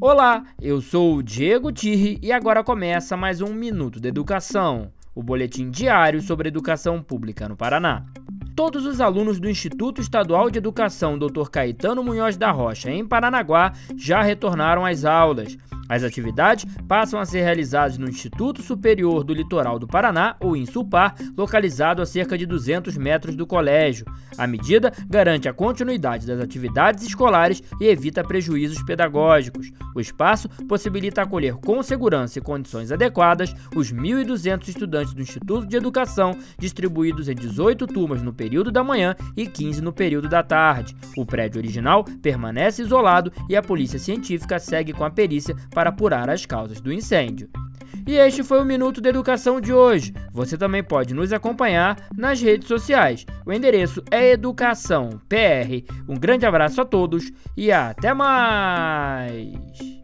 Olá, eu sou o Diego Tirri e agora começa mais um Minuto da Educação, o boletim diário sobre educação pública no Paraná. Todos os alunos do Instituto Estadual de Educação Dr. Caetano Munhoz da Rocha, em Paranaguá, já retornaram às aulas. As atividades passam a ser realizadas no Instituto Superior do Litoral do Paraná, o INSUPAR, localizado a cerca de 200 metros do colégio. A medida garante a continuidade das atividades escolares e evita prejuízos pedagógicos. O espaço possibilita acolher com segurança e condições adequadas os 1.200 estudantes do Instituto de Educação, distribuídos em 18 turmas no período da manhã e 15 no período da tarde. O prédio original permanece isolado e a polícia científica segue com a perícia para apurar as causas do incêndio. E este foi o Minuto da Educação de hoje. Você também pode nos acompanhar nas redes sociais. O endereço é Educação PR. Um grande abraço a todos e até mais!